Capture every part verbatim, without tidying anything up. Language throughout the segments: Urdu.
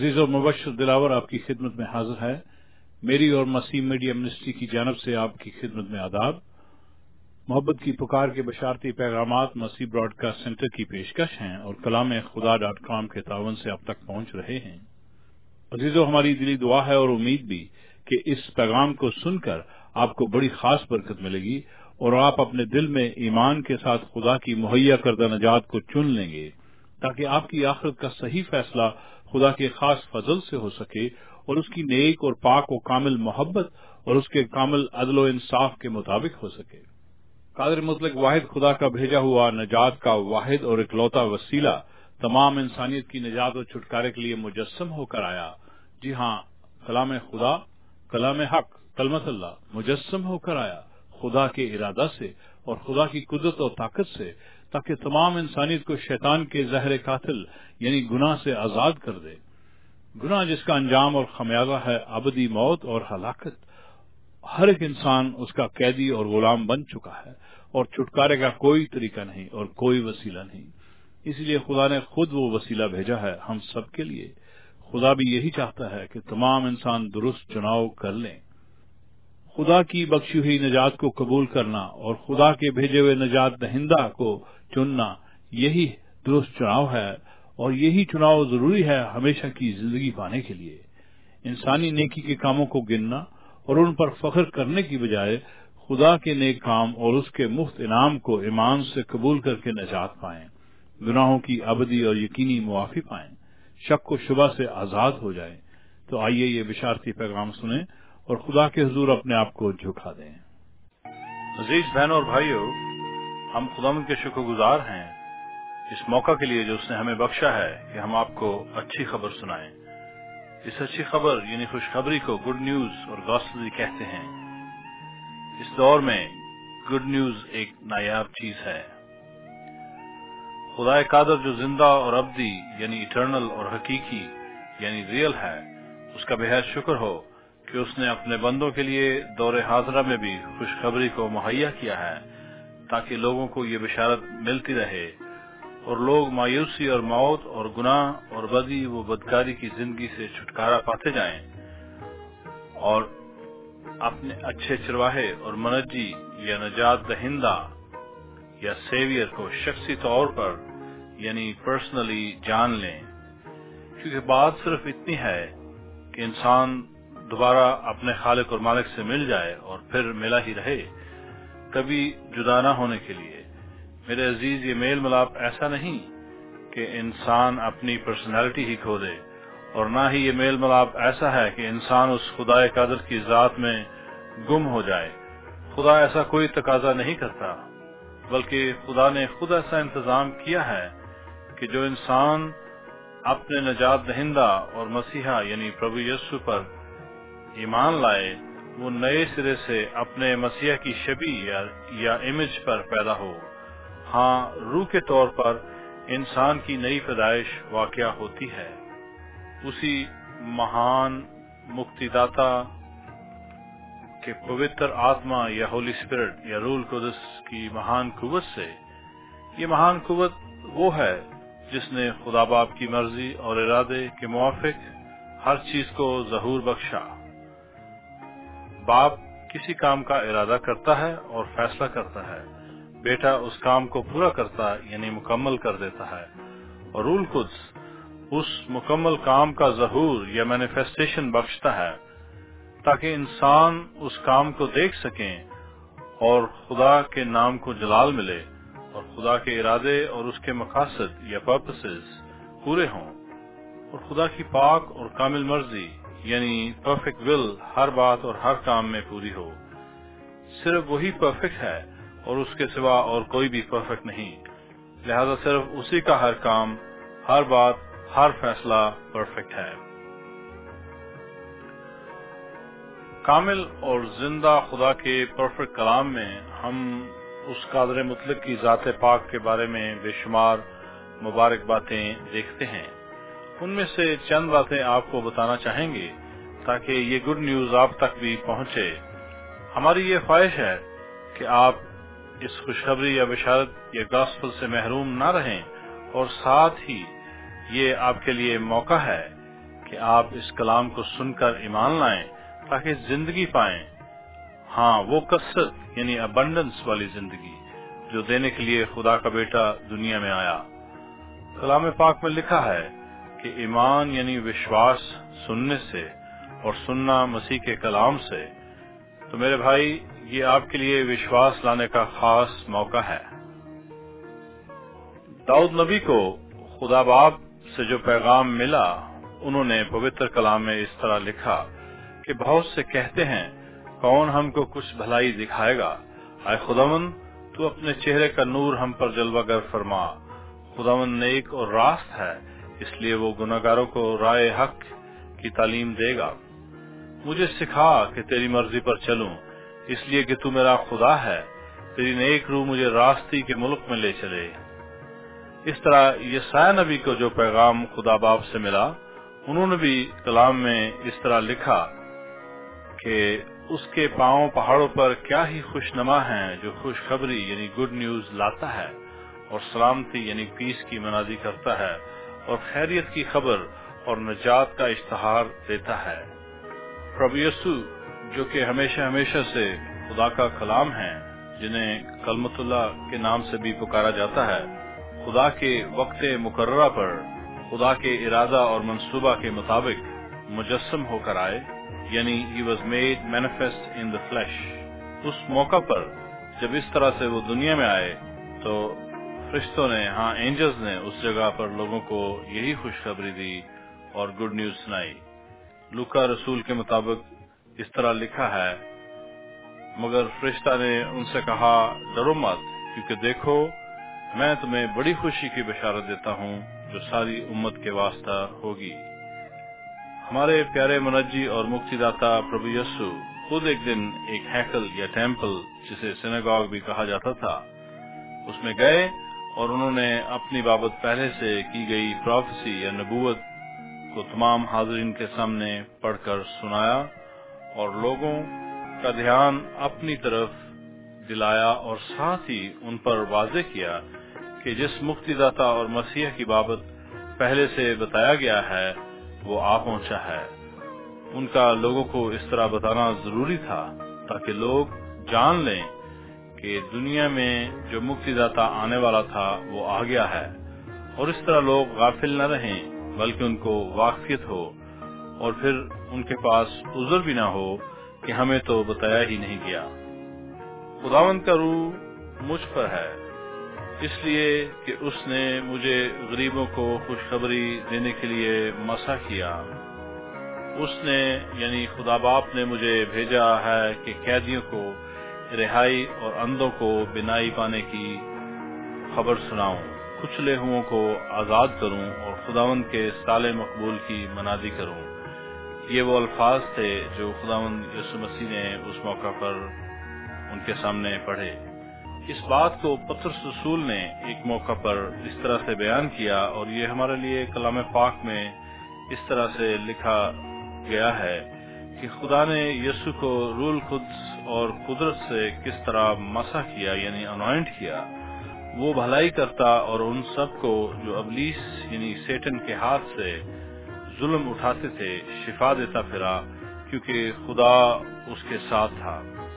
अजीज और मुबश्शिर दिलावर आपकी खिदमत में हाजिर है। मेरी और मसीह मीडिया मिनिस्ट्री की जानब से आपकी खिदमत में आदाब। मोहब्बत की पुकार के बशारती पैगामात मसीह ब्रॉडकास्ट सेंटर की पेशकश हैं और कलाम खुदा डॉट कॉम के तावन से अब तक पहुंच रहे हैं। अजीजों, हमारी दिली दुआ है और उम्मीद भी कि इस पैगाम को सुनकर आपको बड़ी खास बरकत मिलेगी और आप अपने दिल में ईमान के साथ खुदा की मुहैया करदा नजात को चुन लेंगे, ताकि आपकी आखिरत का सही फैसला खुदा के खास फजल से हो सके और उसकी नेक और पाक और कामिल मोहब्बत और उसके कामिल अदल व इंसाफ के मुताबिक हो सके। कादिर मुतलक वाहिद खुदा का भेजा हुआ नजात का वाहिद और इकलौता वसीला तमाम इंसानियत की निजात और छुटकारे के लिए मुजस्सम होकर आया। जी हाँ, कलाम खुदा, कलाम हक, कलमत अल्लाह मुजस्सम होकर आया खुदा के इरादा से और खुदा की कुदरत और ताकत से, ताकि तमाम इंसानियत को शैतान के जहर कातिल यानी गुनाह से आजाद कर दे। गुनाह जिसका अंजाम और खमियाजा है अबदी मौत और हलाकत। हर एक इंसान उसका कैदी और गुलाम बन चुका है और छुटकारे का कोई तरीका नहीं और कोई वसीला नहीं। इसलिए खुदा ने खुद वो वसीला भेजा है हम सब के लिए। खुदा भी यही चाहता है कि तमाम इंसान दुरुस्त चुनाव कर लें। खुदा की बख्शी हुई निजात को कबूल करना और खुदा के भेजे हुए निजात दहिंदा को चुनना, यही दुरुस्त चुनाव है और यही चुनाव जरूरी है हमेशा की जिंदगी पाने के लिए। इंसानी नेकी के कामों को गिनना और उन पर फख्र करने की बजाय खुदा के नेक काम और उसके मुफ्त इनाम को ईमान से कबूल करके निजात पाएं, गुनाहों की अबदी और यकीनी मुआफी पाएं, शक व शुबा से आजाद हो जाएं। तो आइए ये बिशारती पैगाम सुने और खुदा के हुजूर अपने आप को झुका दें। अजीज बहनों और भाइयों, हम खुदावंद के शुक्रगुजार हैं इस मौका के लिए जो उसने हमें बख्शा है कि हम आपको अच्छी खबर सुनाएं। इस अच्छी खबर यानी खुशखबरी को गुड न्यूज और गॉस्पेल कहते हैं। इस दौर में गुड न्यूज एक नायाब चीज है। खुदा कादर जो जिंदा और अब्दी यानी इटर्नल और हकीकी यानी रियल है, उसका बेहद शुक्र हो कि उसने अपने बंदों के लिए दौरे हाजरा में भी खुशखबरी को मुहैया किया है, ताकि लोगों को ये बिशारत मिलती रहे और लोग मायूसी और मौत और गुनाह और बदी व बदकारी की जिंदगी से छुटकारा पाते जाएं और अपने अच्छे चरवाहे और मनज्जी या नजात दहिंदा या सेवियर को शख्सी तौर पर यानी पर्सनली जान लें। क्योंकि बात सिर्फ इतनी है कि इंसान दोबारा अपने खालिक और मालिक से मिल जाए और फिर मिला ही रहे, कभी जुदा ना होने के लिए। मेरे अजीज, ये मेल मिलाप ऐसा नहीं कि इंसान अपनी पर्सनालिटी ही खो दे, और ना ही ये मेल मिलाप ऐसा है कि इंसान उस खुदाए कादर की जात में गुम हो जाए। खुदा ऐसा कोई तकाजा नहीं करता, बल्कि खुदा ने खुद ऐसा इंतजाम किया है कि जो इंसान अपने नजात दहिंदा और मसीहा यानी प्रभु यीशु पर ईमान लाए, वो नए सिरे से अपने मसीहा की शबी या, या इमेज पर पैदा हो। हाँ, रूह के तौर पर इंसान की नई पैदाइश वाक़या होती है उसी महान मुक्तिदाता के पवित्र आत्मा या होली स्पिरिट या रूल कुदस की महान कुव्वत से। ये महान कुव्वत वो है जिसने खुदा बाप की मर्जी और इरादे के मुवाफिक हर चीज को ज़हूर बख्शा। बाप किसी काम का इरादा करता है और फैसला करता है, बेटा उस काम को पूरा करता यानी मुकम्मल कर देता है, और रूल कुद्स उस मुकम्मल काम का ज़हूर या मैनिफेस्टेशन बख्शता है, ताकि इंसान उस काम को देख सकें और खुदा के नाम को जलाल मिले और खुदा के इरादे और उसके मकासद या पर्पसेस पूरे हों और खुदा की पाक और कामिल मर्जी यानी परफेक्ट विल हर बात और हर काम में पूरी हो। सिर्फ वही परफेक्ट है और उसके सिवा और कोई भी परफेक्ट नहीं, लिहाजा सिर्फ उसी का हर काम, हर बात, हर फैसला परफेक्ट है। कामिल और जिंदा खुदा के परफेक्ट कलाम में हम उस कादर मुतलक की ज़ात पाक के बारे में बेशुमार मुबारक बातें देखते हैं। उनमें से चंद बातें आपको बताना चाहेंगे ताकि ये गुड न्यूज आप तक भी पहुंचे। हमारी ये ख्वाहिश है कि आप इस खुशखबरी या बिशारत या गॉस्पेल से महरूम ना रहें, और साथ ही ये आपके लिए मौका है کہ آپ اس کلام کو سن کر ایمان لائیں تاکہ زندگی پائیں، ہاں وہ کثرت یعنی ابنڈنس والی زندگی جو دینے کے لیے خدا کا بیٹا دنیا میں آیا۔ کلام پاک میں لکھا ہے کہ ایمان یعنی وشواس سننے سے اور سننا مسیح کے کلام سے۔ تو میرے بھائی، یہ آپ کے لیے وشواس لانے کا خاص موقع ہے۔ داؤد نبی کو خدا باپ سے جو پیغام ملا، انہوں نے پوتر کلام میں اس طرح لکھا کہ بہت سے کہتے ہیں کون ہم کو کچھ بھلائی دکھائے گا، اے خداوند تو اپنے چہرے کا نور ہم پر جلوہ گر فرما۔ خداوند نیک اور راست ہے، اس لیے وہ گناہگاروں کو رائے حق کی تعلیم دے گا۔ مجھے سکھا کہ تیری مرضی پر چلوں، اس لیے کہ تو میرا خدا ہے۔ تیری نیک روح مجھے راستی کے ملک میں لے چلے۔ اس طرح یسایہ نبی کو جو پیغام خدا باپ سے ملا، انہوں نے بھی کلام میں اس طرح لکھا کہ اس کے پاؤں پہاڑوں پر کیا ہی خوش نما ہیں جو خوشخبری یعنی گڈ نیوز لاتا ہے اور سلامتی یعنی پیس کی منادی کرتا ہے اور خیریت کی خبر اور نجات کا اشتہار دیتا ہے۔ پربھو یسوع جو کہ ہمیشہ ہمیشہ سے خدا کا کلام ہے، جنہیں کلمت اللہ کے نام سے بھی پکارا جاتا ہے، خدا کے وقت مقررہ پر خدا کے ارادہ اور منصوبہ کے مطابق مجسم ہو کر آئے، یعنی he was made manifest in the flesh۔ اس موقع پر جب اس طرح سے وہ دنیا میں آئے تو فرشتوں نے، ہاں اینجلز نے اس جگہ پر لوگوں کو یہی خوشخبری دی اور گڈ نیوز سنائی۔ لوکا رسول کے مطابق اس طرح لکھا ہے، مگر فرشتہ نے ان سے کہا ڈرو مت، کیونکہ دیکھو میں تمہیں بڑی خوشی کی بشارت دیتا ہوں جو ساری امت کے واسطہ ہوگی۔ ہمارے پیارے منجی اور مکتی داتا پربھو یسوع خود ایک دن ایک ہیکل یا ٹیمپل جسے سیناگوگ بھی کہا جاتا تھا، اس میں گئے اور انہوں نے اپنی بابت پہلے سے کی گئی پروفیسی یا نبوت کو تمام حاضرین کے سامنے پڑھ کر سنایا اور لوگوں کا دھیان اپنی طرف دلایا اور ساتھ ہی ان پر واضح کیا کہ جس مکتی داتا اور مسیح کی بابت پہلے سے بتایا گیا ہے وہ آ پہنچا ہے۔ ان کا لوگوں کو اس طرح بتانا ضروری تھا تاکہ لوگ جان لیں کہ دنیا میں جو مکتی داتا آنے والا تھا وہ آ گیا ہے، اور اس طرح لوگ غافل نہ رہیں بلکہ ان کو واقفیت ہو اور پھر ان کے پاس عذر بھی نہ ہو کہ ہمیں تو بتایا ہی نہیں گیا۔ خداوند کا روح مجھ پر ہے، اس لیے کہ اس نے مجھے غریبوں کو خوشخبری دینے کے لیے مسا کیا۔ اس نے یعنی خدا باپ نے مجھے بھیجا ہے کہ قیدیوں کو رہائی اور اندھوں کو بینائی پانے کی خبر سناؤں، کچلے ہوئوں کو آزاد کروں اور خداوند کے سال مقبول کی منادی کروں۔ یہ وہ الفاظ تھے جو خداوند یسوع مسیح نے اس موقع پر ان کے سامنے پڑھے۔ اس بات کو پطرس رسول نے ایک موقع پر اس طرح سے بیان کیا، اور یہ ہمارے لیے کلام پاک میں اس طرح سے لکھا گیا ہے کہ خدا نے یسوع کو روح القدس اور قدرت سے کس طرح مسح کیا یعنی انوائنٹ کیا۔ وہ بھلائی کرتا اور ان سب کو جو ابلیس یعنی سیٹن کے ہاتھ سے ظلم اٹھاتے تھے شفا دیتا پھرا، کیونکہ خدا اس کے ساتھ تھا۔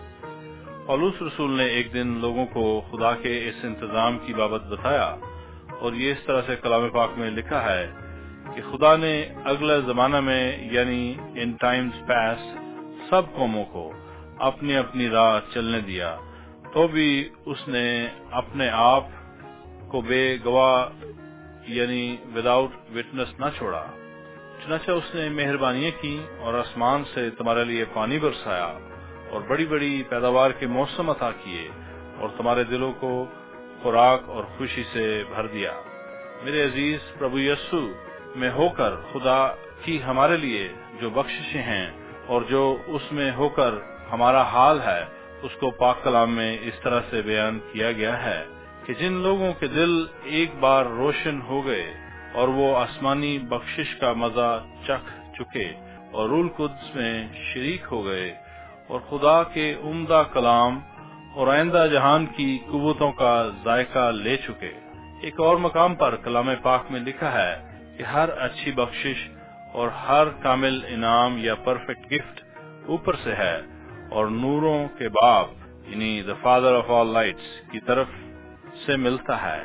پولس رسول نے ایک دن لوگوں کو خدا کے اس انتظام کی بابت بتایا، اور یہ اس طرح سے کلام پاک میں لکھا ہے کہ خدا نے اگلے زمانہ میں یعنی ان ٹائمز پاسٹ سب قوموں کو اپنی اپنی راہ چلنے دیا، تو بھی اس نے اپنے آپ کو بے گواہ یعنی وداؤٹ وٹنس نہ چھوڑا۔ چنانچہ اس نے مہربانیاں کی اور آسمان سے تمہارے لیے پانی برسایا اور بڑی بڑی پیداوار کے موسم عطا کیے اور تمہارے دلوں کو خوراک اور خوشی سے بھر دیا۔ میرے عزیز، پربھو یسوع میں ہو کر خدا کی ہمارے لیے جو بخششیں ہیں اور جو اس میں ہو کر ہمارا حال ہے، اس کو پاک کلام میں اس طرح سے بیان کیا گیا ہے کہ جن لوگوں کے دل ایک بار روشن ہو گئے اور وہ آسمانی بخشش کا مزہ چکھ چکے اور روح القدس میں شریک ہو گئے اور خدا کے عمدہ کلام اور آئندہ جہان کی قوتوں کا ذائقہ لے چکے۔ ایک اور مقام پر کلام پاک میں لکھا ہے کہ ہر اچھی بخشش اور ہر کامل انعام یا پرفیکٹ گفٹ اوپر سے ہے اور نوروں کے باپ یعنی the father of all lights کی طرف سے ملتا ہے،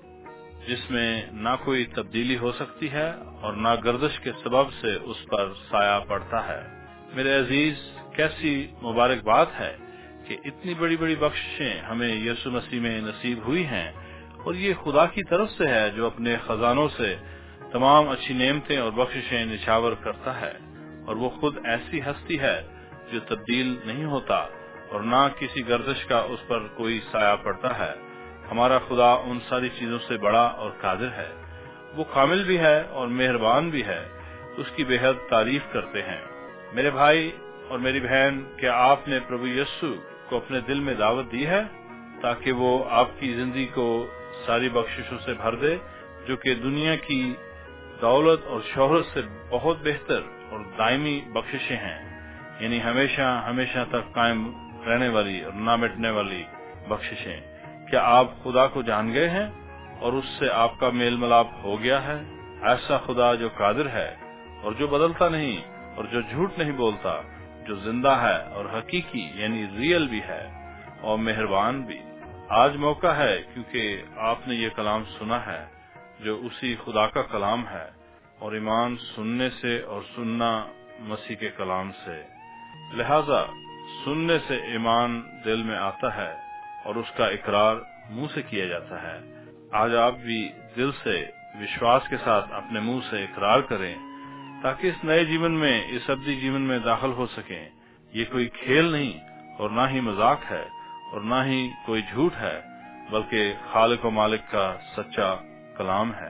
جس میں نہ کوئی تبدیلی ہو سکتی ہے اور نہ گردش کے سبب سے اس پر سایہ پڑتا ہے۔ میرے عزیز، کیسی مبارک بات ہے کہ اتنی بڑی بڑی بخششیں ہمیں یسوع مسیح میں نصیب ہوئی ہیں، اور یہ خدا کی طرف سے ہے جو اپنے خزانوں سے تمام اچھی نعمتیں اور بخششیں نچھاور کرتا ہے، اور وہ خود ایسی ہستی ہے جو تبدیل نہیں ہوتا اور نہ کسی گردش کا اس پر کوئی سایہ پڑتا ہے۔ ہمارا خدا ان ساری چیزوں سے بڑا اور قادر ہے، وہ کامل بھی ہے اور مہربان بھی ہے، اس کی بے حد تعریف کرتے ہیں۔ میرے بھائی اور میری بہن، کیا آپ نے پربھو یسوع کو اپنے دل میں دعوت دی ہے تاکہ وہ آپ کی زندگی کو ساری بخششوں سے بھر دے جو کہ دنیا کی دولت اور شہرت سے بہت بہتر اور دائمی بخششیں ہیں، یعنی ہمیشہ ہمیشہ تک قائم رہنے والی اور نہ مٹنے والی بخششیں؟ کیا آپ خدا کو جان گئے ہیں اور اس سے آپ کا میل ملاپ ہو گیا ہے؟ ایسا خدا جو قادر ہے اور جو بدلتا نہیں اور جو جھوٹ نہیں بولتا، جو زندہ ہے اور حقیقی یعنی ریئل بھی ہے اور مہربان بھی۔ آج موقع ہے کیونکہ آپ نے یہ کلام سنا ہے جو اسی خدا کا کلام ہے، اور ایمان سننے سے اور سننا مسیح کے کلام سے، لہذا سننے سے ایمان دل میں آتا ہے اور اس کا اقرار منہ سے کیا جاتا ہے۔ آج آپ بھی دل سے وشواس کے ساتھ اپنے منہ سے اقرار کریں تاکہ اس نئے جیون میں، اس ابدی جیون میں داخل ہو سکیں۔ یہ کوئی کھیل نہیں اور نہ ہی مذاق ہے اور نہ ہی کوئی جھوٹ ہے، بلکہ خالق و مالک کا سچا کلام ہے۔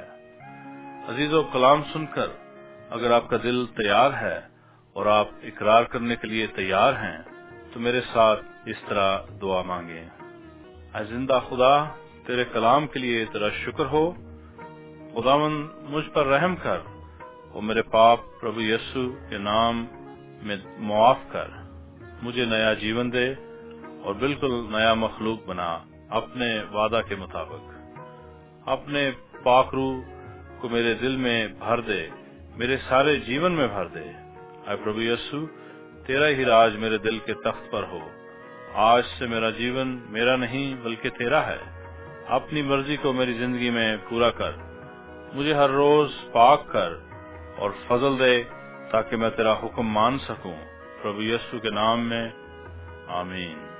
عزیزو، کلام سن کر اگر آپ کا دل تیار ہے اور آپ اقرار کرنے کے لیے تیار ہیں تو میرے ساتھ اس طرح دعا مانگیں۔ اے زندہ خدا، تیرے کلام کے لیے تیرا شکر ہو۔ خداوند، مجھ پر رحم کر اور میرے پاپ پربھو یسوع کے نام میں معاف کر، مجھے نیا جیون دے اور بالکل نیا مخلوق بنا اپنے وعدہ کے مطابق۔ اپنے پاک روح کو میرے دل میں بھر دے، میرے سارے جیون میں بھر دے۔ اے پربھو یسوع، تیرا ہی راج میرے دل کے تخت پر ہو۔ آج سے میرا جیون میرا نہیں بلکہ تیرا ہے۔ اپنی مرضی کو میری زندگی میں پورا کر، مجھے ہر روز پاک کر اور فضل دے تاکہ میں تیرا حکم مان سکوں۔ پربھو یسوع کے نام میں آمین۔